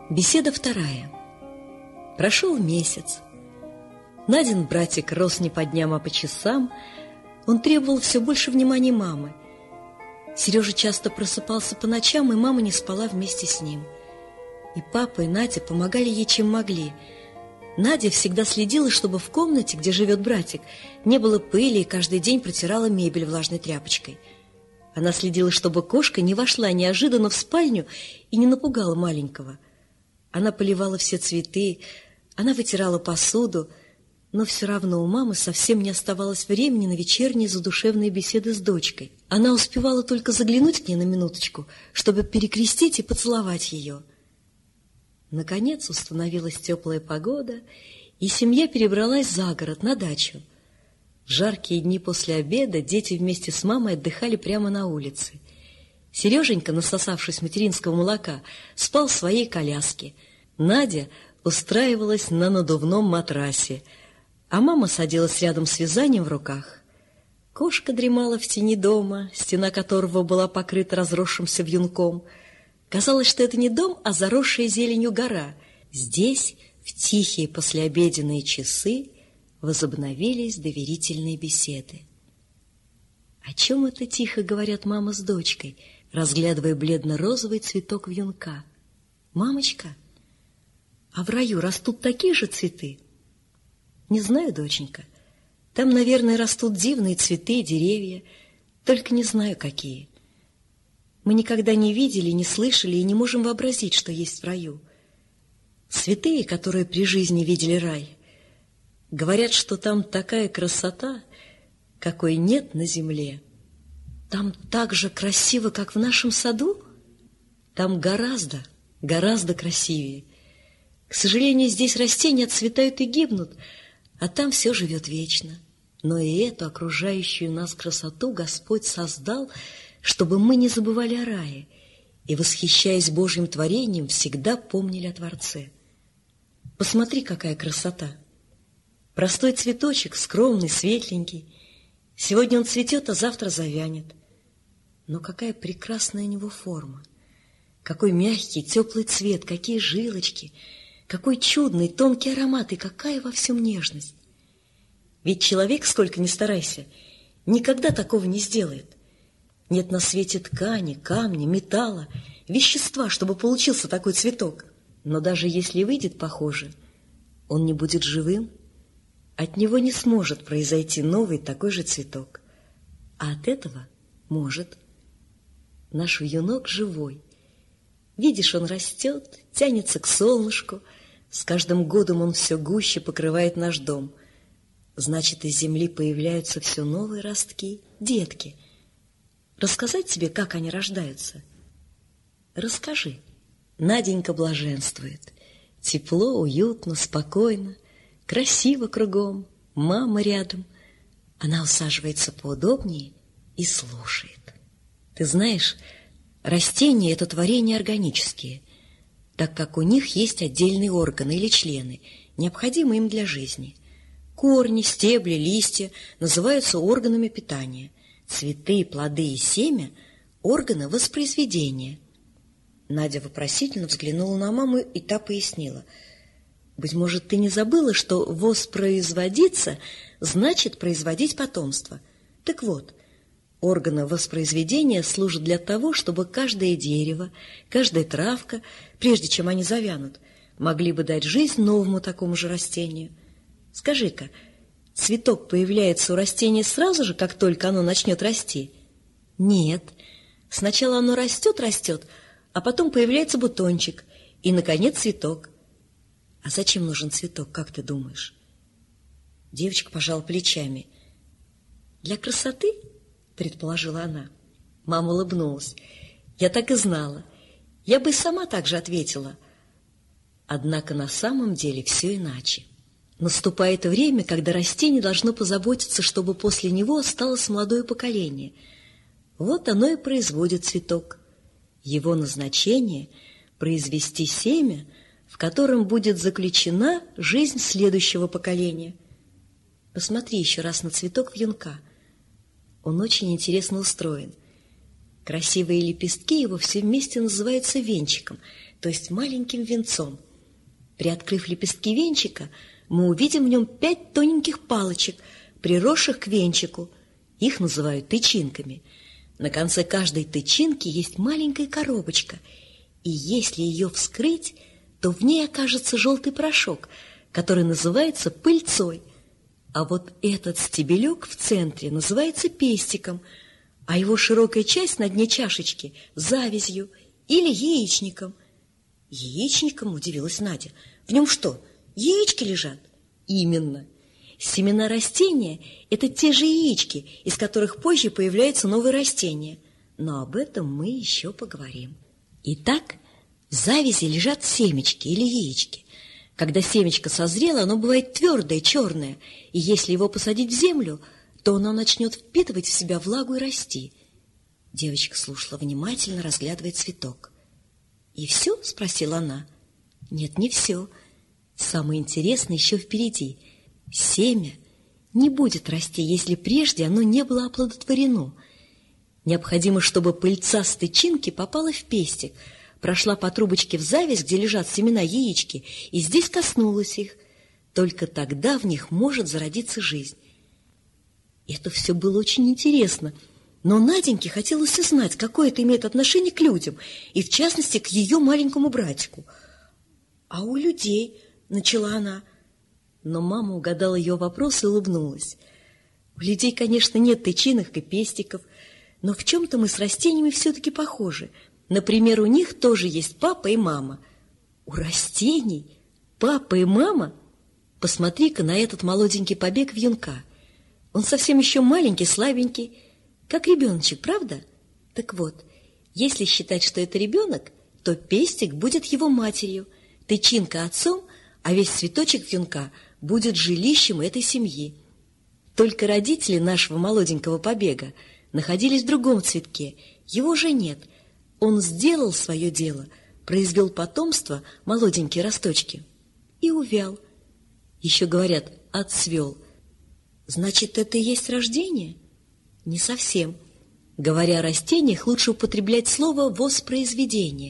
Беседа вторая. Прошел месяц. Надин братик рос не по дням, а по часам. Он требовал все больше внимания мамы. Сережа часто просыпался по ночам, и мама не спала вместе с ним. И папа, и Надя помогали ей, чем могли. Надя всегда следила, чтобы в комнате, где живет братик, не было пыли, и каждый день протирала мебель влажной тряпочкой. Она следила, чтобы кошка не вошла неожиданно в спальню и не напугала маленького. Она поливала все цветы, она вытирала посуду, но все равно у мамы совсем не оставалось времени на вечерние задушевные беседы с дочкой. Она успевала только заглянуть к ней на минуточку, чтобы перекрестить и поцеловать ее. Наконец установилась теплая погода, и семья перебралась за город, на дачу. В жаркие дни после обеда дети вместе с мамой отдыхали прямо на улице. Сереженька, насосавшись материнского молока, спал в своей коляске. Надя устраивалась на надувном матрасе, а мама садилась рядом с вязанием в руках. Кошка дремала в тени дома, стена которого была покрыта разросшимся вьюнком. Казалось, что это не дом, а заросшая зеленью гора. Здесь, в тихие послеобеденные часы, возобновились доверительные беседы. О чем это тихо говорят мама с дочкой, разглядывая бледно-розовый цветок вьюнка? «Мамочка, а в раю растут такие же цветы?» «Не знаю, доченька. Там, наверное, растут дивные цветы и деревья, только не знаю, какие. Мы никогда не видели, не слышали и не можем вообразить, что есть в раю. Святые, которые при жизни видели рай, говорят, что там такая красота, какой нет на земле. Там так же красиво, как в нашем саду? Там гораздо, гораздо красивее. К сожалению, здесь растения отцветают и гибнут, а там все живет вечно. Но и эту окружающую нас красоту Господь создал, чтобы мы не забывали о рае и, восхищаясь Божьим творением, всегда помнили о Творце. Посмотри, какая красота! Простой цветочек, скромный, светленький. Сегодня он цветет, а завтра завянет. Но какая прекрасная у него форма! Какой мягкий, теплый цвет, какие жилочки! Какой чудный, тонкий аромат и какая во всем нежность! Ведь человек, сколько ни старайся, никогда такого не сделает. Нет на свете ткани, камня, металла, вещества, чтобы получился такой цветок. Но даже если выйдет похоже, он не будет живым. От него не сможет произойти новый такой же цветок. А от этого может. Наш вьюнок живой. Видишь, он растет, тянется к солнышку. С каждым годом он все гуще покрывает наш дом. Значит, из земли появляются все новые ростки, детки. Рассказать тебе, как они рождаются? Расскажи. Наденька блаженствует. Тепло, уютно, спокойно, красиво кругом, мама рядом. Она усаживается поудобнее и слушает. Ты знаешь, растения — это творения органические, так как у них есть отдельные органы или члены, необходимые им для жизни. Корни, стебли, листья называются органами питания. Цветы, плоды и семя – органы воспроизведения. Надя вопросительно взглянула на маму, и та пояснила. Быть может, ты не забыла, что воспроизводиться значит производить потомство. Так вот, органы воспроизведения служат для того, чтобы каждое дерево, каждая травка, прежде чем они завянут, могли бы дать жизнь новому такому же растению. Скажи-ка, цветок появляется у растения сразу же, как только оно начнет расти? Нет. Сначала оно растет, а потом появляется бутончик, и, наконец, цветок. А зачем нужен цветок, как ты думаешь? Девочка пожала плечами. Для красоты, предположила она. Мама улыбнулась. Я так и знала. Я бы и сама так же ответила. Однако на самом деле все иначе. Наступает время, когда растение должно позаботиться, чтобы после него осталось молодое поколение. Вот оно и производит цветок. Его назначение – произвести семя, в котором будет заключена жизнь следующего поколения. Посмотри еще раз на цветок вьюнка. Он очень интересно устроен. Красивые лепестки его все вместе называются венчиком. то есть маленьким венцом. Приоткрыв лепестки венчика, мы увидим в нем 5 тоненьких палочек, приросших к венчику. Их называют тычинками. На конце каждой тычинки есть маленькая коробочка, и если ее вскрыть, то в ней окажется желтый порошок, который называется пыльцой. А вот этот стебелек в центре называется пестиком, а его широкая часть на дне чашечки – завязью или яичником. Яичником, удивилась Надя. В нем что, яички лежат? Именно. Семена растения – это те же яички, из которых позже появляются новые растения. Но об этом мы еще поговорим. Итак, в завязи лежат семечки или яички. Когда семечко созрело, оно бывает твердое, черное, и если его посадить в землю, то оно начнет впитывать в себя влагу и расти. Девочка слушала внимательно, разглядывая цветок. «И все?» – спросила она. «Нет, не все. Самое интересное еще впереди. Семя не будет расти, если прежде оно не было оплодотворено. Необходимо, чтобы пыльца с тычинки попала в пестик, прошла по трубочке в завязь, где лежат семена яички, и здесь коснулась их. Только тогда в них может зародиться жизнь». Это все было очень интересно, но Наденьке хотелось узнать, какое это имеет отношение к людям, и в частности к ее маленькому братику. «А у людей?» – начала она. Но мама угадала ее вопрос и улыбнулась. «У людей, конечно, нет тычинок и пестиков, но в чем-то мы с растениями все-таки похожи. Например, у них тоже есть папа и мама». «У растений? Папа и мама? Посмотри-ка на этот молоденький побег вьюнка. Он совсем еще маленький, слабенький, как ребеночек, правда? Так вот, если считать, что это ребенок, то пестик будет его матерью, тычинка отцом, а весь цветочек вьюнка будет жилищем этой семьи. Только родители нашего молоденького побега находились в другом цветке, его же нет. Он сделал свое дело, произвел потомство, молоденькие росточки, и увял. Еще говорят, отцвел. Значит, это и есть рождение? Не совсем. Говоря о растениях, лучше употреблять слово «воспроизведение».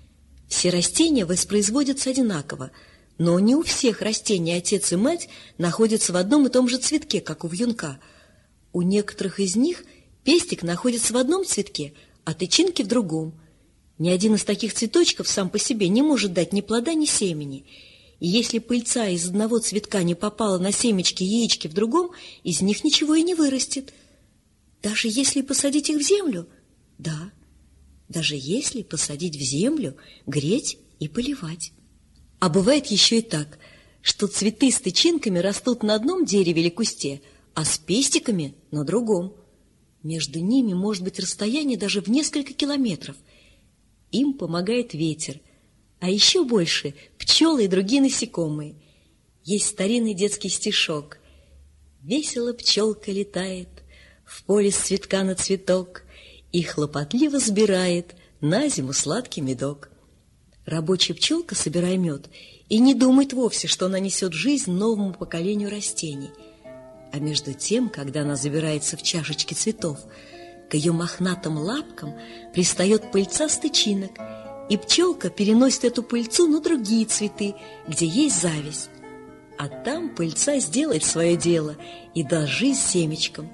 Все растения воспроизводятся одинаково, но не у всех растений отец и мать находятся в одном и том же цветке, как у вьюнка. У некоторых из них пестик находится в одном цветке, а тычинки в другом. Ни один из таких цветочков сам по себе не может дать ни плода, ни семени. И если пыльца из одного цветка не попала на семечки и яички в другом, из них ничего и не вырастет. Даже если посадить их в землю? Да, даже если посадить в землю, греть и поливать. А бывает еще и так, что цветы с тычинками растут на одном дереве или кусте, а с пестиками на другом. Между ними может быть расстояние даже в несколько километров. Им помогает ветер, а еще больше пчелы и другие насекомые. Есть старинный детский стишок. «Весело пчелка летает в поле с цветка на цветок и хлопотливо сбирает на зиму сладкий медок». Рабочая пчелка, собирая мед, и не думает вовсе, что она несет жизнь новому поколению растений. А между тем, когда она забирается в чашечки цветов, к ее мохнатым лапкам пристает пыльца с тычинок, и пчелка переносит эту пыльцу на другие цветы, где есть зависть. А там пыльца сделает свое дело и даст жизнь семечкам.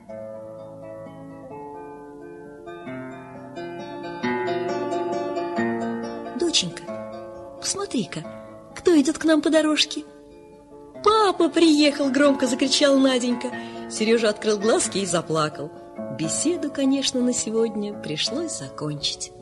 Доченька, посмотри-ка, кто идет к нам по дорожке? «Папа приехал!» – громко закричала Наденька. Сережа открыл глазки и заплакал. Беседу, конечно, на сегодня пришлось закончить.